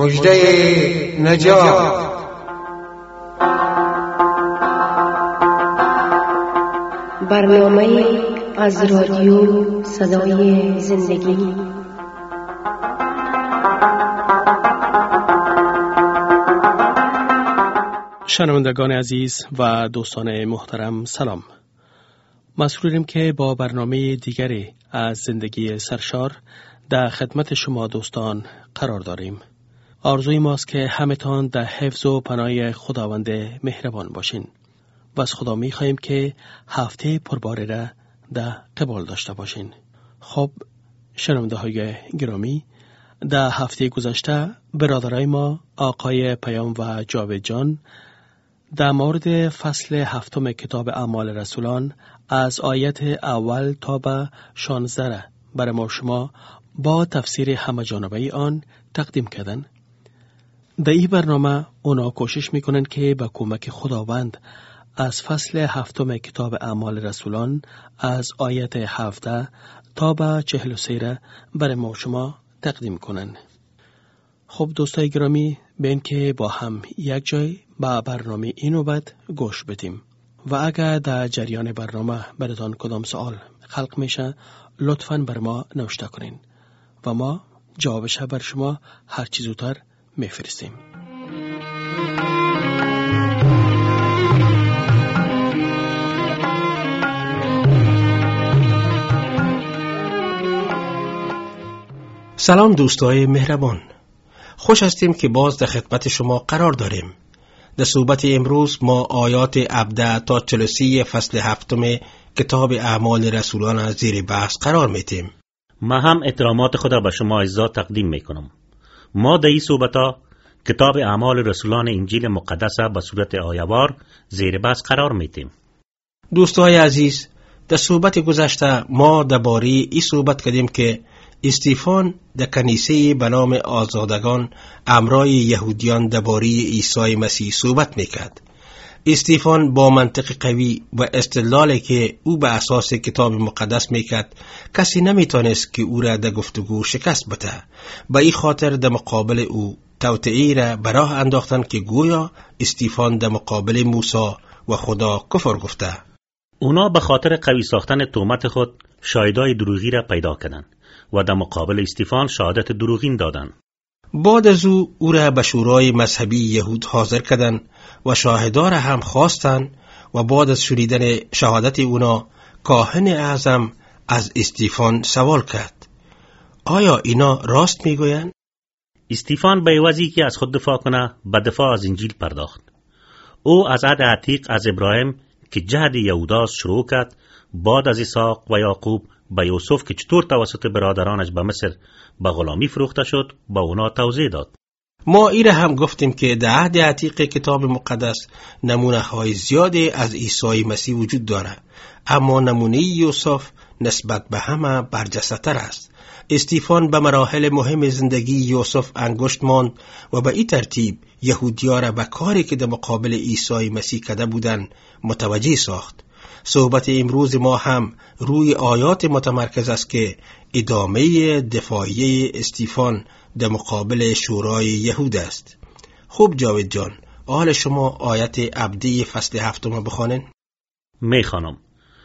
مژده نجات. برنامه از رادیو صدای زندگی. شنوندگان عزیز و دوستان محترم سلام. مسروریم که با برنامه دیگری از زندگی سرشار در خدمت شما دوستان قرار داریم. آرزوی ماست که همتان در حفظ و پناه خداوند مهربان باشین و از خدا می خواهیم که هفته پرباری را در قبال داشته باشین. خب شنونده های گرامی، در هفته گذشته برادرای ما آقای پیام و جاوید جان در مورد فصل 7 کتاب اعمال رسولان از آیت اول تا به 16 برای ما شما با تفسیر همه جانبه آن تقدیم کردن. در این برنامه اونا کوشش میکنن که با کمک خداوند از فصل 7 کتاب اعمال رسولان از آیت 17 تا به 43 برای ما شما تقدیم کنن. خب دوستای گرامی، بین که با هم یک جای با برنامه اینو بعد گوش بدیم و اگر در جریان برنامه براتون کدام سوال خلق میشه لطفاً بر ما نوشته کنین و ما جوابش بر شما هر چی زودتر میفرستیم. سلام دوستای مهربان، خوش هستیم که باز در خدمت شما قرار داریم. در صحبت امروز ما آیات 17 تا 43 فصل 7 کتاب اعمال رسولان از زیر بحث قرار میدیم. ما هم احترامات خدا به شما عزیزان تقدیم میکنم. ما در این صحبت‌ها کتاب اعمال رسولان انجیل مقدس به صورت آیه‌وار زیر بحث قرار میدیم. دوستای عزیز، در صحبت گذشته ما درباره این صحبت کردیم که استیفان در کنیسه به نام آزادگان امرای یهودیان درباره عیسی مسیح صحبت میکرد. استیفان با منطق قوی و استدلالی که او به اساس کتاب مقدس میکرد کسی نمیتونست که او را در گفتگو شکست بده. به این خاطر در مقابل او توطئه‌ای را به راه انداختند که گویا استیفان در مقابل موسی و خدا کفر گفته. اونا به خاطر قوی ساختن تهمت خود شاهدای دروغی را پیدا کردند و در مقابل استیفان شهادت دروغین دادند. بعد از او را به شورای مذهبی یهود حاضر کردند و شاهدا را هم خواستند و بعد از شنیدن شهادت اونا کاهن اعظم از استیفان سوال کرد: آیا اینا راست میگویند؟ استیفان به عوضی که از خود دفاع کنه به دفاع از انجیل پرداخت. او از عهد عتیق از ابراهیم که جهد یهوداست شروع کرد، بعد از اسحاق و یعقوب به یوسف که چطور توسط برادرانش به مصر به غلامی فروخته شد با اونا توضیح داد. ما ایره هم گفتیم که در عهد عتیق کتاب مقدس نمونه های زیادی از عیسی مسیح وجود داره، اما نمونه یوسف نسبت به همه برجسته‌تر است. استیفان به مراحل مهم زندگی یوسف انگشت ماند و به این ترتیب یهودی‌ها را به کاری که در مقابل عیسی مسیح کرده بودند متوجه ساخت. صحبت امروز ما هم روی آیات متمرکز است که ادامه دفاعی استیفان در مقابل شورای یهود است. خوب جاوید جان، حال شما آیت 17 فصل 7 بخوانید. میخوانم: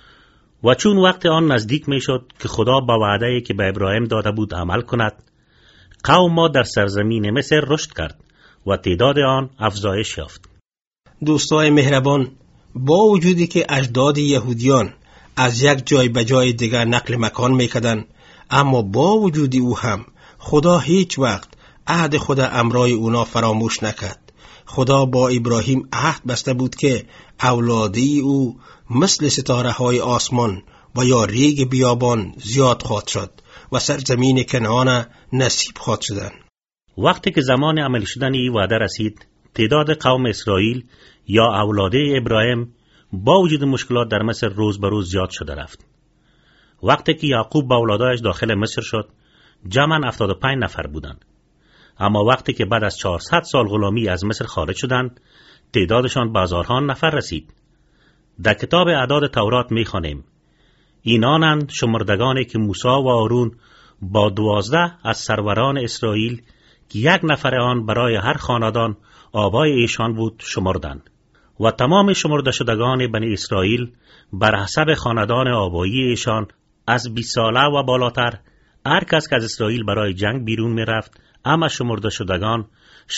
و چون وقت آن نزدیک میشد که خدا با وعده‌ای که به ابراهیم داده بود عمل کند، قوم ما در سرزمین مصر رشد کرد و تعداد آن افزایش یافت. دوستای مهربان، با وجودی که اجداد یهودیان از یک جای به جای دیگر نقل مکان میکردن، اما با وجود او هم خدا هیچ وقت عهد خود امرای اونا فراموش نکرد. خدا با ابراهیم عهد بسته بود که اولادی او مثل ستاره های آسمان و یا ریگ بیابان زیاد خواهد شد و سرزمین کنعان نصیب خواهد شدن. وقتی که زمان عمل شدن این وعده رسید، تعداد قوم اسرائیل یا اولاده ابراهیم با وجود مشکلات در مصر روز به روز زیاد شده رفت. وقتی که یعقوب با اولادایش داخل مصر شد، جمعاً 75 نفر بودند. اما وقتی که بعد از 400 سال غلامی از مصر خارج شدند، تعدادشان به هزارها نفر رسید. در کتاب اعداد تورات می‌خوانیم: اینانند شمردگانی که موسی و هارون با 12 از سروران اسرائیل که 1 نفر آن برای هر خاندان آبای ایشان بود شمردند و تمام شمرده شدگان بنی اسرائیل بر حسب خاندان آبایی ایشان از 20 ساله و بالاتر هر کس که از اسرائیل برای جنگ بیرون می رفت اما شمرده شدگان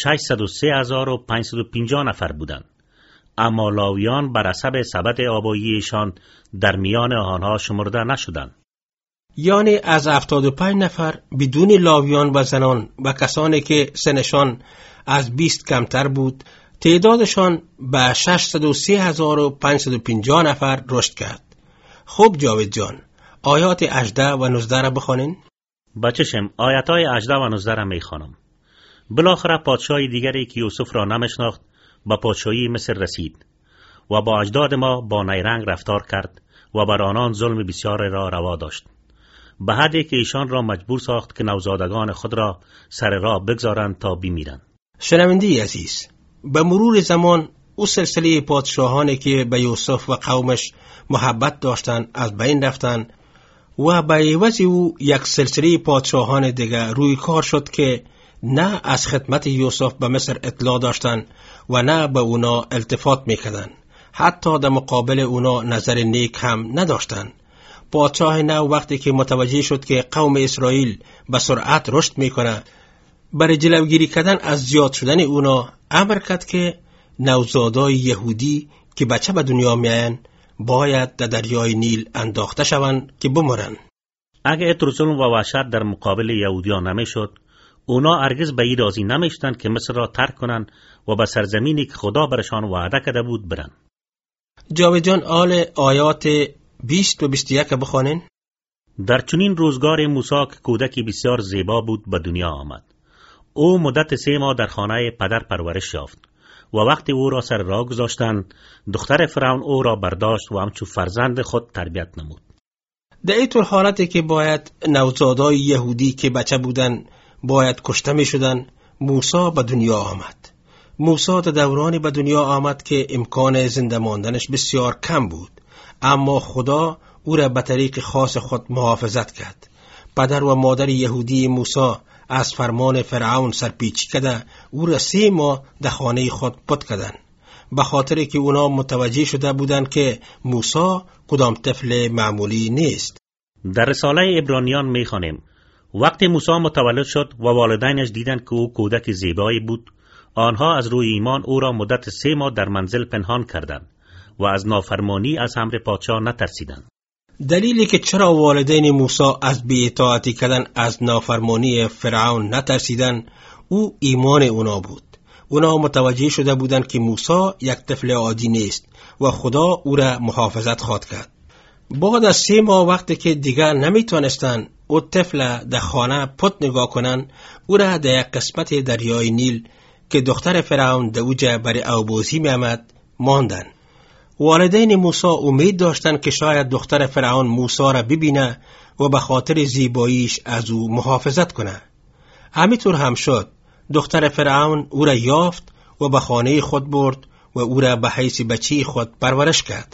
603,550 نفر بودند. اما لاویان بر حسب سبد آبایی ایشان در میان آنها شمرده نشدند. یعنی از 75 نفر بدون لاویان و زنان و کسانی که سنشان از 20 کمتر بود تعدادشان به 603,550 نفر رشد کرد. خب جاوید جان، آیات 18 و 19 را بخوانین. بچشم آیاتای 18 و 19 را میخوانم. بالاخره پادشاهی دیگری که یوسف را نمیشناخت به پادشاهی مصر رسید و با اجداد ما با نیرنگ رفتار کرد و بر آنان ظلم بسیار را روا داشت، به حدی که ایشان را مجبور ساخت که نوزادگان خود را سر راه بگذارند تا بمیرند. شنونده عزیز، به مرور زمان او سلسله پادشاهانی که به یوسف و قومش محبت داشتند از بین رفتند و به عوض او یک سلسله پادشاهان دیگر روی کار شد که نه از خدمت یوسف به مصر اطلاع داشتند و نه به اونا التفات میکردند، حتی در مقابل اونا نظر نیک هم نداشتند. پادشاه نو وقتی که متوجه شد که قوم اسرائیل به سرعت رشد میکنه، برای جلوگیری کردن از زیاد شدن اونا امر کرد که نوزادای یهودی که بچه به دنیا میاین باید در دریای نیل انداخته شوند که بمرن. اگه ظلم و وحشت در مقابل یهودیان نمیشد، اونا هرگز به این راضی نمیشدند که مصر را ترک کنند و به سرزمینی که خدا برشان وعده کرده بود برن. جاوید جان، آیات 20 و 21 بخوانین. در چنین روزگار موسی که کودکی بسیار زیبا بود به دنیا آمد. او مدت 3 ماه در خانه پدر پرورش یافت و وقتی او را سر راه گذاشتند، دختر فرعون او را برداشت و همچون فرزند خود تربیت نمود. در این طور حالتی که باید نوزادای یهودی که بچه بودن باید کشته می شدن، موسی به دنیا آمد. موسی در دورانی به دنیا آمد که امکان زنده ماندنش بسیار کم بود، اما خدا او را به طریق خاص خود محافظت کرد. پدر و مادر یهودی موسی از فرمان فرعون سرپیچی کرده او را 3 ماه در خانه خود پت کردن، به خاطر که اونا متوجه شده بودند که موسی کدام طفل معمولی نیست. در رساله عبرانیان میخوانیم وقتی موسی متولد شد و والدینش دیدند که او کودک زیبایی بود، آنها از روی ایمان او را مدت 3 ماه در منزل پنهان کردند و از نافرمانی از امر پادشاه نترسیدند. دلیلی که چرا والدین موسی از بی‌اطاعتی کردن از نافرمانی فرعون نترسیدن، او ایمان اونا بود. اونا متوجه شده بودند که موسی یک طفل عادی نیست و خدا او را محافظت خواهد کرد. بعد از 3 ماه وقتی که دیگر نمیتونستن او طفل در خانه پت نگاه کنن، او را در یک قسمت دریای نیل که دختر فرعون در اوجه برای آبوزی می آمد ماندن. والدین موسی امید داشتند که شاید دختر فرعون موسی را ببینه و به خاطر زیباییش از او محافظت کنه. همینطور هم شد. دختر فرعون او را یافت و به خانه خود برد و او را به حیث بچه خود پرورش کرد.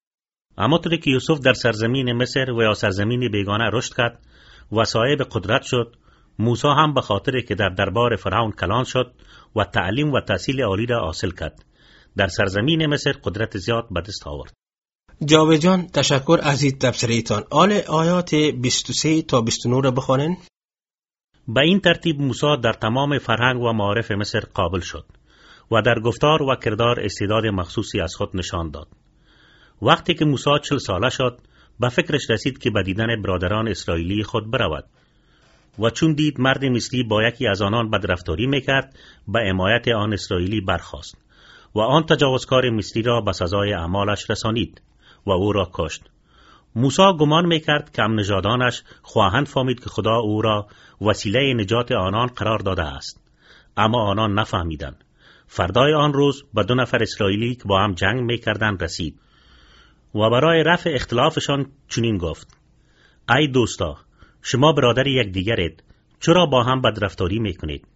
اما طوری که یوسف در سرزمین مصر و یا سرزمین بیگانه رشد کرد و صاحب قدرت شد، موسی هم به خاطر که در دربار فرعون کلان شد و تعلیم و تحصیل عالی را حاصل کرد، در سرزمین مصر قدرت زیاد به دست آورد. جاوید جان، تشکر از این تبصره‌تان. آیات 23 تا 29 را بخوانید. به این ترتیب موسی در تمام فرهنگ و معارف مصر قابل شد و در گفتار و کردار استعداد مخصوصی از خود نشان داد. وقتی که موسی 40 ساله شد، به فکرش رسید که به دیدن برادران اسرائیلی خود برود و چون دید مرد مصری با یکی از آنان بدرفتاری میکرد، به حمایت آن اسرائیلی برخاست و آن تجاوزکار مصری را به سزای اعمالش رسانید و او را کشت. موسی گمان میکرد که هم‌نژادانش خواهند فهمید که خدا او را وسیله نجات آنان قرار داده است، اما آنان نفهمیدند. فردای آن روز به 2 نفر اسرائیلی که با هم جنگ میکردند رسید و برای رفع اختلافشان چنین گفت: ای دوستا، شما برادر یکدیگرید، چرا با هم بدرفتاری میکنید؟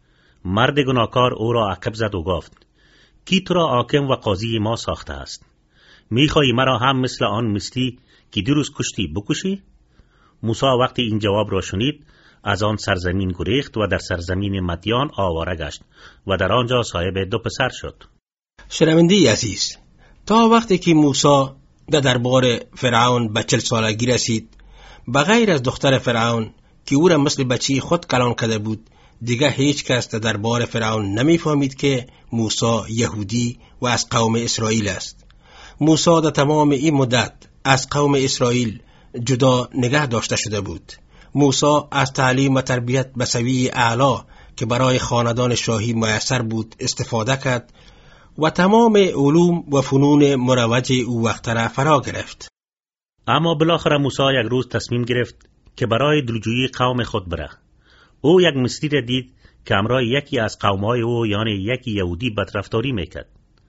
مرد گناهکار او را عقب زد و گفت: کی تو را حاکم و قاضی ما ساخته است؟ میخواهی مرا هم مثل آن مصری که 2 روز کشتی بکشی؟ موسی وقتی این جواب را شنید، از آن سرزمین گریخت و در سرزمین مدیان آواره گشت و در آنجا صاحب 2 پسر شد. شنونده عزیز، تا وقتی که موسی در دربار فرعون به 40 سالگی رسید، بغیر از دختر فرعون که او را مثل بچه خود کلان کرده بود، دیگه هیچ کس در دربار فرعون نمیفهمید که موسی یهودی و از قوم اسرائیل است. موسی در تمام این مدت از قوم اسرائیل جدا نگه داشته شده بود. موسی از تعلیم و تربیت به سویه اعلی که برای خاندان شاهی میسر بود استفاده کرد و تمام علوم و فنون مروج او وقت را فرا گرفت. اما بالاخره موسی یک روز تصمیم گرفت که برای دلجویی قوم خود بره. او یک مصری را دید که همراه یکی از قومهای او یعنی یکی یهودی بدرفتاری میکرد.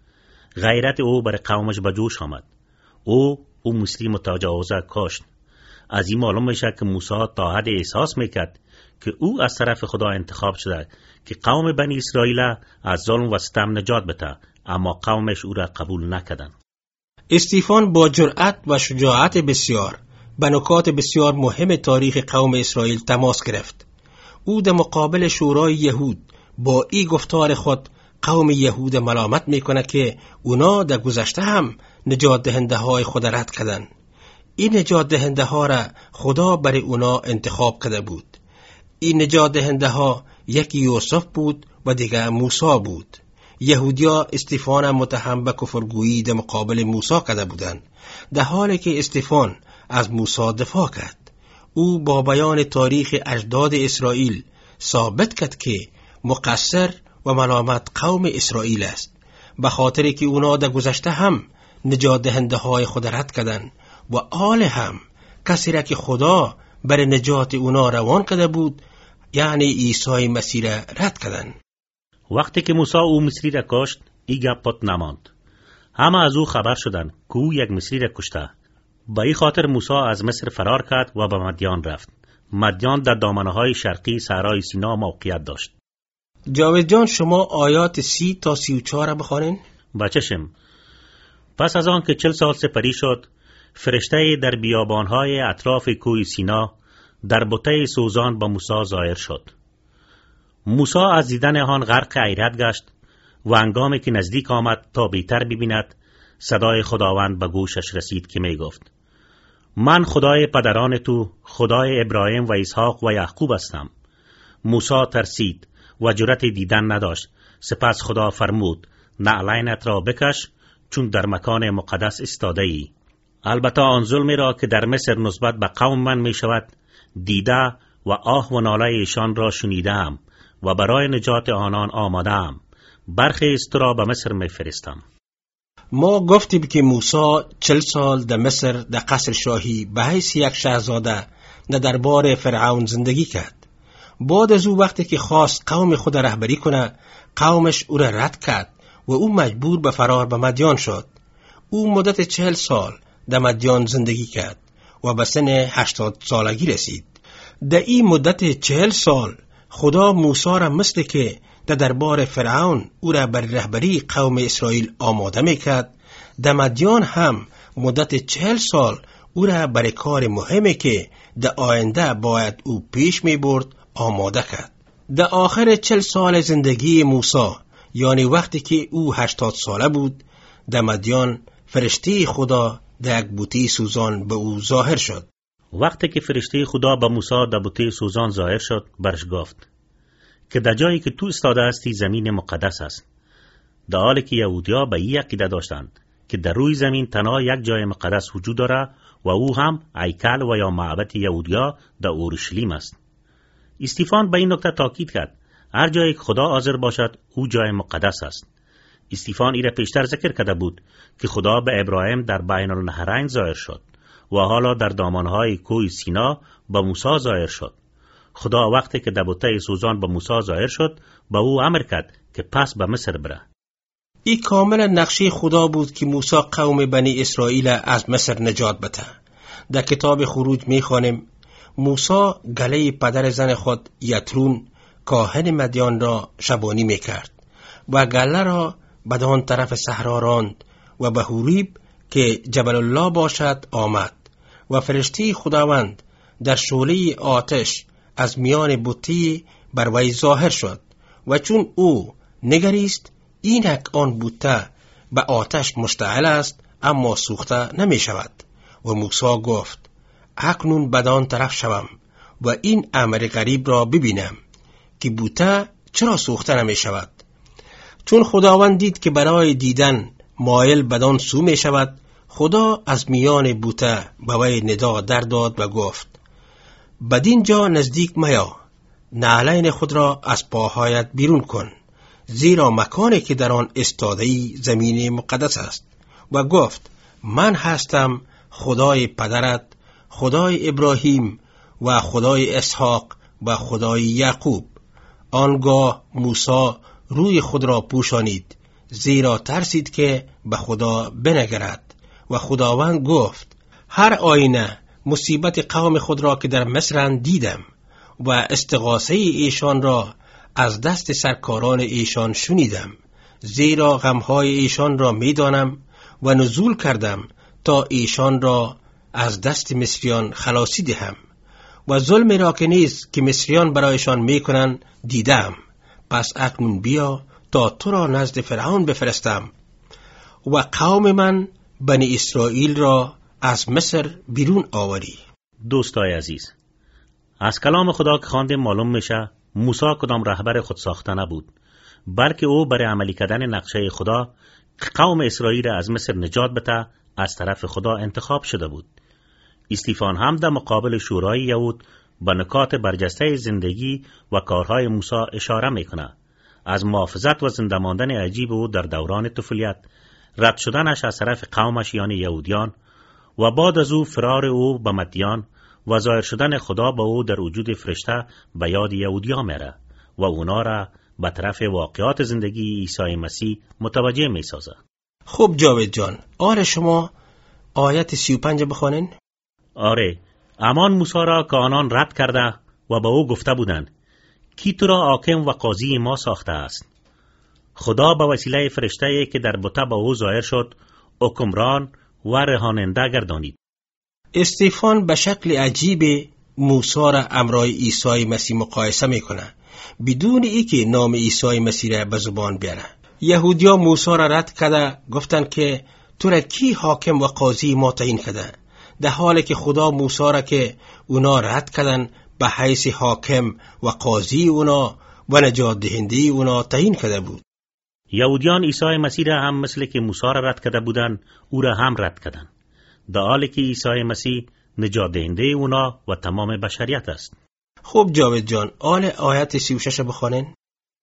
غیرت او بر قومش به جوش آمد. او مصری متجاوزه کشت. از این معلوم میشه که موسی تا حد احساس میکرد که او از طرف خدا انتخاب شده که قوم بنی اسرائیل از ظلم و ستم نجات بده، اما قومش او را قبول نکردند. استیفان با جرأت و شجاعت بسیار به نکات بسیار مهم تاریخ قوم اسرائیل تماس گرفت. او در مقابل شورای یهود با این گفتار خود قوم یهود ملامت میکنه که اونا در گذشته هم نجات دهنده های خود رد کردن. این نجات دهنده ها را خدا برای اونا انتخاب کرده بود. این نجات دهنده ها یکی یوسف بود و دیگر موسی بود. یهودیا استیفان متهم به کفرگویی در مقابل موسی کرده بودند، در حالی که استیفان از موسی دفاع کرد. او با بیان تاریخ اجداد اسرائیل ثابت کرد که مقصر و ملامت قوم اسرائیل است، به خاطر که اونا در گذشته هم نجات دهنده های خود رد کردند و آل هم کسی را که خدا برای نجات اونا روان کرده بود یعنی عیسی مسیح را رد کردند. وقتی که موسی او مصری را کشت، این گپ پت نماند. همه از او خبر شدند که او یک مصری را کشته. به این خاطر موسی از مصر فرار کرد و به مدیان رفت. مدیان در دامنه‌های شرقی صحرای سینا موقعیت داشت. جاوید جان، شما آیات 30 تا 34 را بخوانید. بچشم. پس از آن که 40 سال سپری شد، فرشته در بیابانهای اطراف کوه سینا در بته سوزان به موسی ظاهر شد. موسی از دیدن آن غرق حیرت گشت و هنگامی که نزدیک آمد تا بهتر ببیند، صدای خداوند به گوشش رسید که می گفت: من خدای پدران تو، خدای ابراهیم و اسحاق و یعقوب هستم. موسی ترسید و جرأت دیدن نداشت. سپس خدا فرمود: نعلینت را بکش، چون در مکان مقدس استاده ای. البته آن ظلمی را که در مصر نسبت به قوم من می شود دیده و آه و ناله ایشان را شنیدم و برای نجات آنان آمدم. برخیز تو را به مصر می فرستم. ما گفتیم که موسی 40 سال در مصر در قصر شاهی به حیث یک شاهزاده در دربار فرعون زندگی کرد. بعد از او وقتی که خواست قوم خود رهبری کنه، قومش او را رد کرد و او مجبور به فرار به مدیان شد. او مدت 40 سال در مدیان زندگی کرد و به سن 80 سالگی رسید. در این مدت 40 سال خدا موسی را مثل که در دربار فرعون او را بر رهبری قوم اسرائیل آماده میکرد، در مدیان هم مدت 40 سال او را برای کار مهمی که در آینده باید او پیش می برد آماده کرد. در آخر 40 سال زندگی موسی، یعنی وقتی که او 80 ساله بود، در مدیان فرشته خدا در یک بوته سوزان به او ظاهر شد. وقتی که فرشته خدا به موسی در بوته سوزان ظاهر شد، برش گفت که در جایی که تو استاده هستی زمین مقدس است. در حالی که یهودیا به این عقیده داشتند که در روی زمین تنها یک جای مقدس وجود داره و او هم هیکل و یا معبد یهودیا در اورشلیم است. استیفان به این نکته تاکید کرد: هر جایی که خدا حاضر باشد او جای مقدس است. استیفان ایره پیشتر ذکر کرده بود که خدا به ابراهیم در بین النهرین ظاهر شد و حالا در دامنهای کوه سینا به موسی ظاهر شد. خدا وقتی که در بوته سوزان به موسی ظاهر شد، به او امر کرد که پس به مصر بره. این کاملا نقشه خدا بود که موسی قوم بنی اسرائیل از مصر نجات بده. در کتاب خروج میخوانیم: موسی گله پدر زن خود یترون کاهن مدیان را شبانی میکرد و گله را بدان طرف صحرا راند و به هوریب که جبل الله باشد آمد و فرشته خداوند در شعله آتش از میان بتی بر وی ظاهر شد و چون او نگریست اینک آن بوته به آتش مشتعل است اما سوخته نمی شود. و موسی گفت اکنون بدان طرف شوم و این امر غریب را ببینم که بوته چرا سوخته نمی شود. چون خداوند دید که برای دیدن مایل بدان سو می شود، خدا از میان بوته به وی ندا در داد و گفت بدین جا نزدیک میا، نعلین خود را از پاهایت بیرون کن، زیرا مکانی که در آن استاده‌ای زمین مقدس است. و گفت من هستم خدای پدرت، خدای ابراهیم و خدای اسحاق و خدای یعقوب. آنگاه موسی روی خود را پوشانید، زیرا ترسید که به خدا بنگرد. و خداوند گفت هر آینه مصیبت قوم خود را که در مصر دیدم و استغاثه ایشان را از دست سرکاران ایشان شنیدم، زیرا غمهای ایشان را میدانم و نزول کردم تا ایشان را از دست مصریان خلاصی دهم و ظلم را که نیز که مصریان برایشان میکنن دیدم. پس اکنون بیا تا تو را نزد فرعون بفرستم و قوم من بنی اسرائیل را از مصر بیرون آوری. دوستای عزیز، از کلام خدا که خواندیم معلوم میشه موسی کدام رهبر خود ساخته نبود، بلکه او برای عملی کردن نقشه خدا که قوم اسرائیل از مصر نجات بده از طرف خدا انتخاب شده بود. استیفان هم در مقابل شورای یهود به نکات برجسته زندگی و کارهای موسی اشاره میکنه. از محافظت و زنده ماندن عجیب او در دوران طفولیت، رد شدنش از طرف قومش یعنی یهودیان و بعد از او فرار او به مدیان و ظاهر شدن خدا به او در وجود فرشته به یاد یهودیان میره و اونا را به طرف واقعات زندگی عیسی مسیح متوجه میسازه. خب جاوید جان، آره شما آیت 35 بخوانین؟ آره، امان موسی را که آنان رد کرده و به او گفته بودند کی تو را حاکم و قاضی ما ساخته است؟ خدا به وسیله فرشته که در بته به او ظاهر شد حکمران و رهاننده گردانید. استیفان به شکل عجیب موسی را امرای عیسی مسیح مقایسه میکنه بدون اینکه نام عیسی مسیح را به زبان بیاره. یهودیا موسی را رد کرده، گفتند که تو را کی حاکم و قاضی ما تعیین کرده، در حالی که خدا موسی را که اونا رد کردن به حیث حاکم و قاضی اونا و نجات دهنده اونا تعیین کرده بود. یهودیان عیسی مسیح را هم مثل که موسی را رد کرده بودند او را هم رد کردند، در حالی که عیسی مسیح نجات دهنده اونا و تمام بشریت است. خب جاوید جان، آیت 36 بخوانین.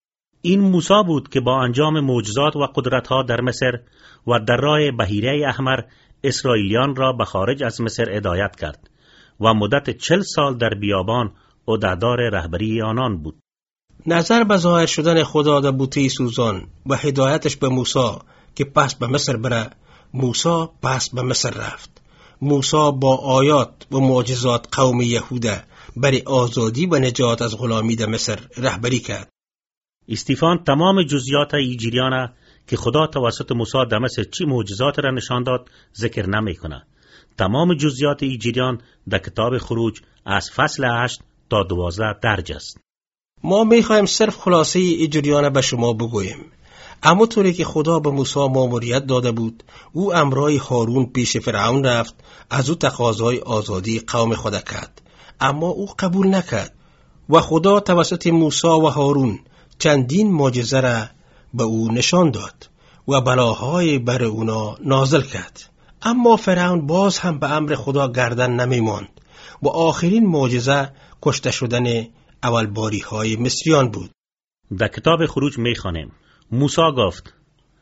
این موسی بود که با انجام معجزات و قدرت‌ها در مصر و در راه بحیره احمر اسرائیلیان را به خارج از مصر هدایت کرد و مدت 40 سال در بیابان عهده‌دار رهبری آنان بود. نظر به ظاهر شدن خدا در بوته سوزان و هدایتش به موسی که پس به مصر بره، موسی پس به مصر رفت. موسی با آیات و معجزات قوم یهوده برای آزادی و نجات از غلامی در مصر رهبری کرد. استیفان تمام جزئیات ایجریان که خدا توسط موسی در مصر چی معجزات را نشان داد ذکر نمیکنه. تمام جزئیات ایجریان در کتاب خروج از فصل 8 تا 12 درج است. ما میخوایم صرف خلاصه ایجریان به شما بگوییم. اما طوری که خدا به موسی مأموریت داده بود، او امرای هارون پیش فرعون رفت، از او تقاضای آزادی قوم خود کرد، اما او قبول نکرد و خدا توسط موسی و هارون چندین معجزه را به او نشان داد و بلاهای بر اونا نازل کرد. اما فرعون باز هم به امر خدا گردن نمی ماند و آخرین معجزه کشته شدن اولباری های مصریان بود. در کتاب خروج می خوانیم موسی گفت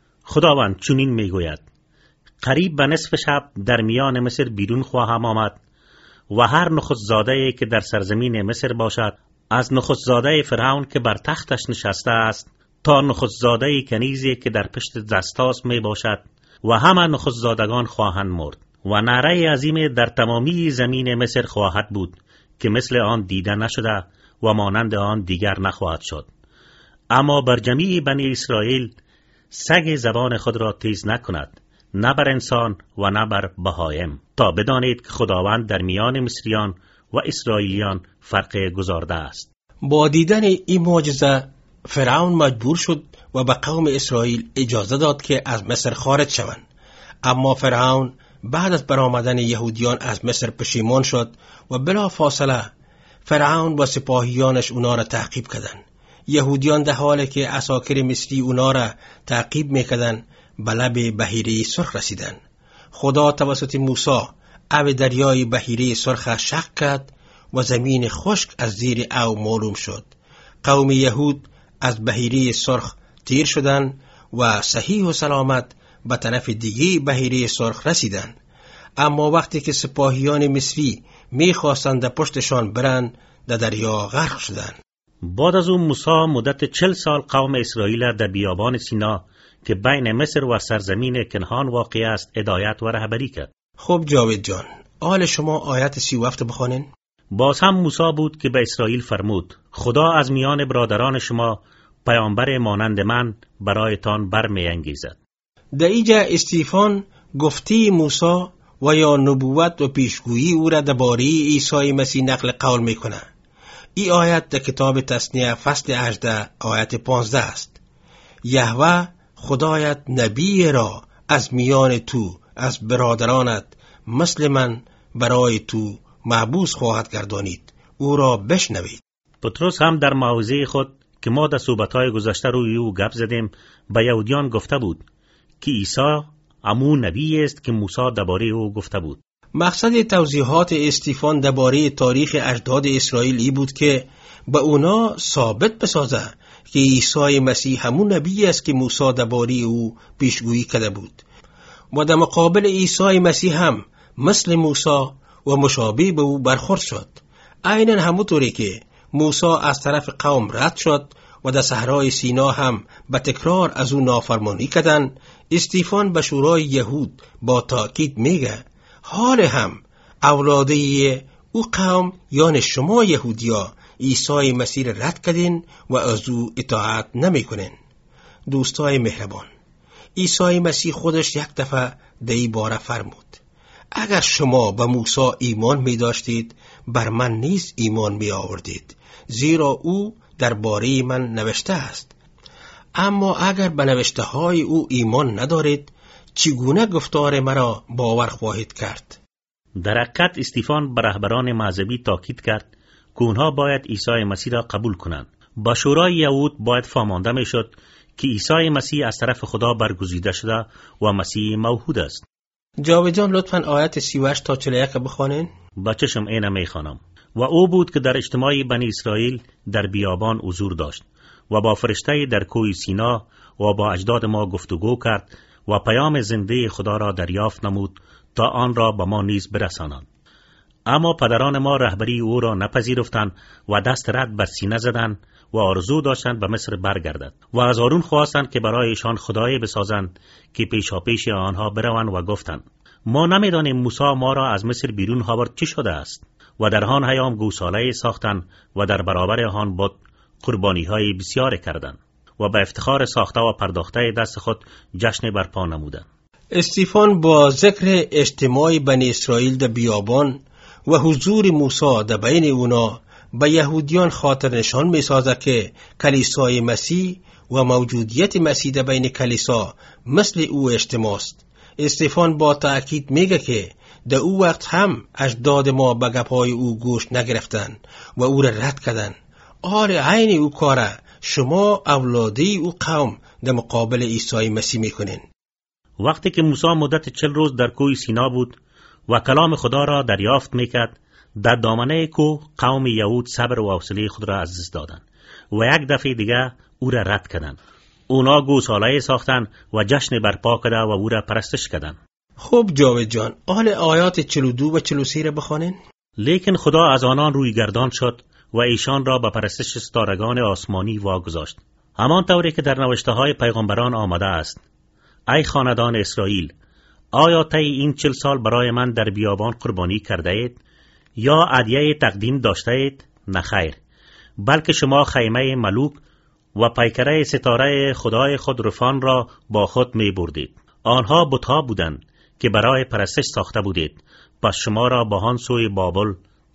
خداوند چنین می گوید قریب به نصف شب در میان مصر بیرون خواهم آمد و هر نخستزاده‌ای که در سرزمین مصر باشد، از نخستزاده فرعون که بر تختش نشسته است تا نخستزاده کنیزی که در پشت دستاس می باشد و همه نخستزادگان خواهند مرد و نعره عظیم در تمامی زمین مصر خواهد بود که مثل آن دیده نشده و مانند آن دیگر نخواهد شد. اما بر جمیع بنی اسرائیل سگ زبان خود را تیز نکند، نه بر انسان و نه بر بهایم، تا بدانید که خداوند در میان مصریان و اسرائیلیان فرق گذارده است. با دیدن این معجزه فرعون مجبور شد و به قوم اسرائیل اجازه داد که از مصر خارج شوند. اما فرعون بعد از برآمدن یهودیان از مصر پشیمان شد و بلا فاصله فرعون و سپاهیانش اونا را تعقیب کردند. یهودیان در حالی که عساکر مصری اونا را تعقیب میکردند به لب بحیره سرخ رسیدند. خدا توسط موسی آب دریای بحیره سرخ شق کرد و زمین خشک از زیر او معلوم شد. قوم یهود از بحیره سرخ تیر شدند و صحیح و سلامت به طرف دیگه بحیره سرخ رسیدند. اما وقتی که سپاهیان مصری میخواستند پشتشان برند در دریا غرق شدند. بعد از اون موسی مدت 40 سال قوم اسرائیل در بیابان سینا که بین مصر و سرزمین کنعان واقع است هدایت و رهبری کرد. خب جاوید جان، آل شما آیت 37 بخوانین. باز هم موسی بود که به اسرائیل فرمود خدا از میان برادران شما پیامبر مانند من برایتان برمیانگیزد. در اینجا استیفان گفته موسی و یا نبوت و پیشگویی او را درباره عیسی مسیح نقل قول میکنه. این آیت در کتاب تثنیه فصل 18 آیت 15 است. یهوه خدایت نبی را از میان تو از برادرانت مثل من برای تو معبوس خواهد گردانید، او را بشنوید. پتروس هم در موعظه خود که ما در صحبت‌های گذشته روی او گپ زدیم به یهودیان گفته بود که عیسی همون نبی است که موسی درباره او گفته بود. مقصد توضیحات استیفان درباره تاریخ اجداد اسرائیل ای بود که به اونا ثابت بسازه که عیسی مسیح همون نبی است که موسی درباره او پیشگویی کرده بود و در مقابل عیسی مسیح هم مثل موسی و مشابه به او برخورد شد. عیناً همونطوری که موسی از طرف قوم رد شد و در صحرای سینا هم به تکرار از او نافرمانی کردند، استیفان به شورای یهود با تاکید میگه حال هم اولاده او قوم یعنی شما یهودیا عیسی مسیح رد کردین و از او اطاعت نمیکنین. دوستای مهربان، عیسی مسیح خودش یک دفعه در این باره فرمود اگر شما به موسی ایمان می داشتید بر من نیز ایمان می آوردید، زیرا او در باره من نوشته است. اما اگر به نوشته های او ایمان ندارید چگونه گفتار مرا باور خواهید کرد؟ در حقیقت استیفان به رهبران مذهبی تاکید کرد که اونها باید عیسی مسیح را قبول کنند. با شورای یهود باید فهمانده می شد که عیسی مسیح از طرف خدا برگزیده شده و مسیح موعود است. جاوید جان لطفاً آیت 38 تا 41 بخوانین. با چشم اینه می خوانم. و او بود که در اجتماع بنی اسرائیل در بیابان حضور داشت و با فرشته در کوه سینا و با اجداد ما گفتگو کرد و پیام زنده خدا را دریافت نمود تا آن را به ما نیز برسانند. اما پدران ما رهبری او را نپذیرفتند و دست رد بر سینه زدند و آرزو داشتند به مصر برگردد و از هارون خواستند که برایشان خدایی بسازند که پیشاپیش آنها بروند و گفتند ما نمیدانیم موسی ما را از مصر بیرون آورد چی شده است. و در آن ایام گوساله ساختند و در برابر آن بت قربانی های بسیار کردند و به افتخار ساخته و پرداخته دست خود جشن برپا نمودند. استیفان با ذکر اجتماع بنی اسرائیل در بیابان و حضور موسی در بین اونا به یهودیان خاطر نشان می سازه که کلیسای مسیح و موجودیت مسیح در بین کلیسا مثل او اجتماع است. استیفان با تأکید میگه که در او وقت هم اجداد ما به گپای او گوش نگرفتن و او را رد کردن. آره عین او کاره شما اولاده او قوم در مقابل عیسی مسیح میکنین. وقتی که موسی مدت 40 روز در کوه سینا بود و کلام خدا را دریافت میکرد، در دامنه کوه قوم یهود صبر و حوصله خود را از دست دادند و یک دفعه دیگه او را رد کردند. اونا گوساله ساختند و جشن برپا کرده و او را پرستش کردند. خب جاوید جان، حال آیات 42 و 43 را بخوانین. لیکن خدا از آنان روی گردان شد و ایشان را به پرستش ستارگان آسمانی واگذاشت، همان طوری که در نوشته های پیغمبران آمده است: ای خاندان اسرائیل، آیا طی این 40 سال برای من در بیابان قربانی کرده اید یا هدیه تقدیم داشته اید؟ نخیر، بلکه شما خیمه ملوک و پیکره ستاره خدای خود رفان را با خود می بردید. آنها بت‌ها بودند که برای پرستش ساخته بودید، پس شما را به آن سوی بابل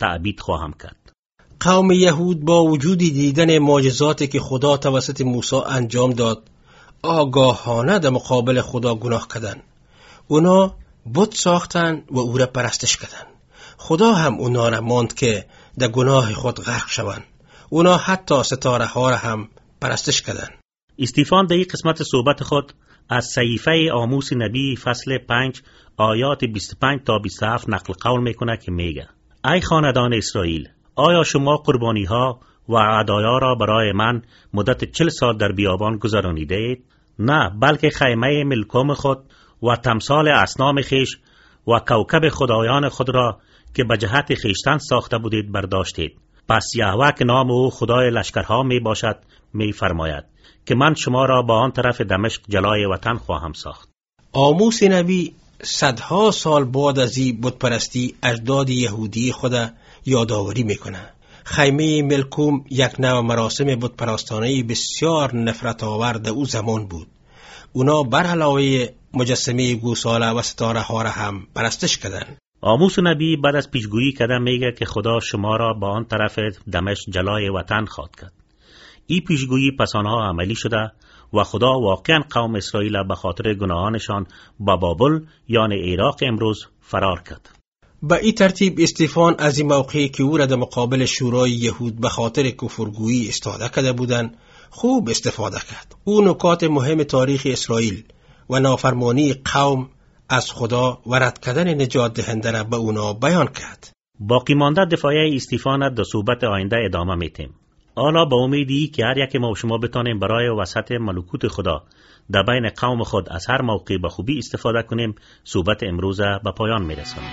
تعبید خواهم کرد. قوم یهود با وجود دیدن معجزاتی که خدا توسط موسی انجام داد، آگاهانه در مقابل خدا گناه کردند. اونا بت ساختن و او را پرستش کردند. خدا هم اونا را ماند که در گناه خود غرق شوند. اونا حتی ستاره ها را هم پرستش کردند. استیفان در این قسمت صحبت خود از صحیفه آموس نبی فصل 5 آیات 25 تا 27 نقل قول میکنه که میگه: ای خاندان اسرائیل، آیا شما قربانی ها و هدایا را برای من مدت 40 سال در بیابان گذرانیده اید؟ نه، بلکه خیمه ملکوم خود و تمثال اصنام خیش و کوکب خدایان خود را که به جهت خیشتن ساخته بودید برداشتید. پس یهوه که نام او خدای لشکرها می باشد می فرماید که من شما را با آن طرف دمشق جلای وطن خواهم ساخت. آموس نبی صدها سال بعد از این بت پرستی اجداد یهودی خود یادآوری میکنه. خیمه ملکوم یک نوع مراسم بت پرستانه بسیار نفرت آور در او زمان بود. اونا بر علاوه مجسمه گوساله و ستاره ها را هم پرستش کردند. آموس نبی بعد از پیشگویی کردن میگه که خدا شما را با آن طرف دمشق جلای وطن خواهد کرد. این پیشگویی پس آنها عملی شده و خدا واقعا قوم اسرائیل به خاطر گناهانشان با بابل یعنی عراق امروز فرار کرد. به این ترتیب استیفان از این موقعی که او را در مقابل شورای یهود به خاطر کفرگویی استفاده کرده بودند خوب استفاده کرد. او نکات مهم تاریخ اسرائیل و نافرمانی قوم از خدا و رد کردن نجات دهنده را به اونا بیان کرد. باقی مانده دفاعی استیفان در صحبت آینده ادامه میتیم. حالا با امیدی که هر یک ما و شما بتانیم برای وسط ملکوت خدا در بین قوم خود از هر موقع به خوبی استفاده کنیم، صحبت امروز به پایان میرسانیم.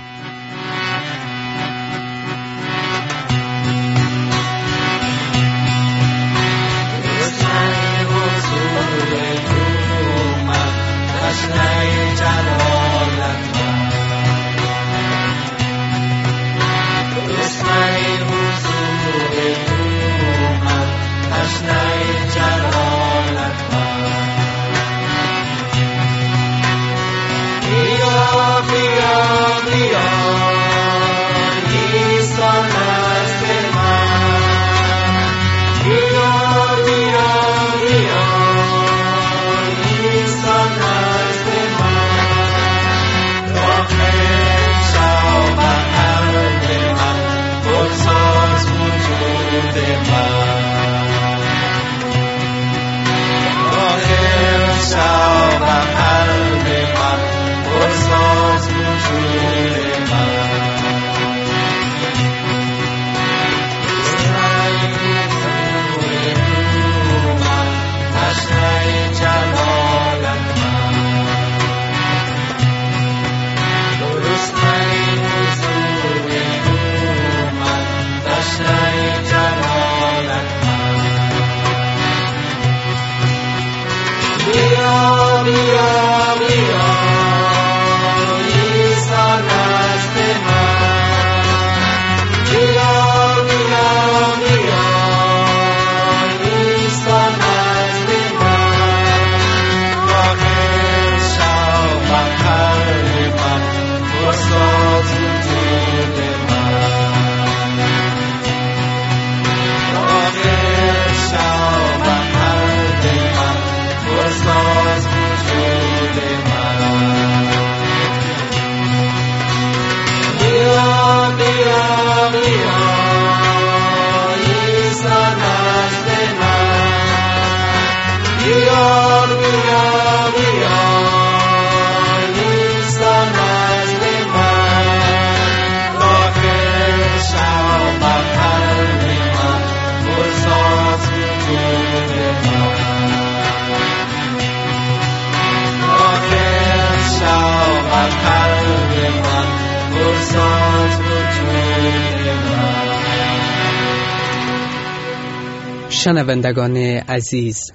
شنوندگان عزیز،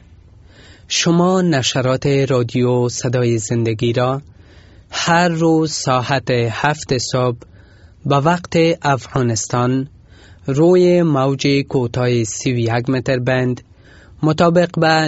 شما نشرات رادیو صدای زندگی را هر روز ساعت 7 صبح به وقت افغانستان روی موج کوتاه 31 متر بند مطابق به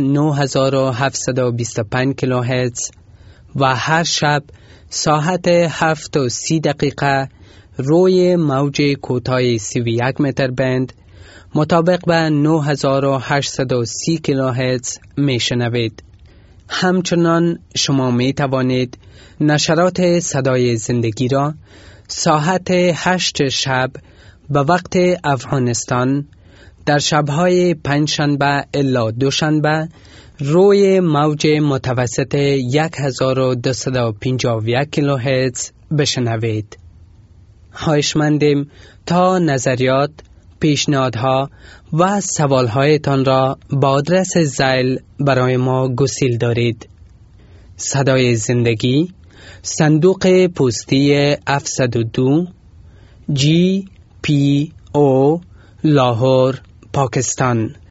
9725 کیلوهرتز و هر شب ساعت 7:30 روی موج کوتاه 31 متر بند مطابق به 9830 کیلوهرتز میشنوید. همچنان شما می توانید نشرات صدای زندگی را ساعت 8 شب به وقت افغانستان در شبهای پنجشنبه الا دوشنبه روی موج متوسط 1251 کیلوهرتز بشنوید. خواهشمندیم تا نظریات، پیشنهادها و سوالهایتان را با آدرس زیل برای ما گسیل دارید. صدای زندگی، صندوق پستی 702 GPO لاهور، پاکستان.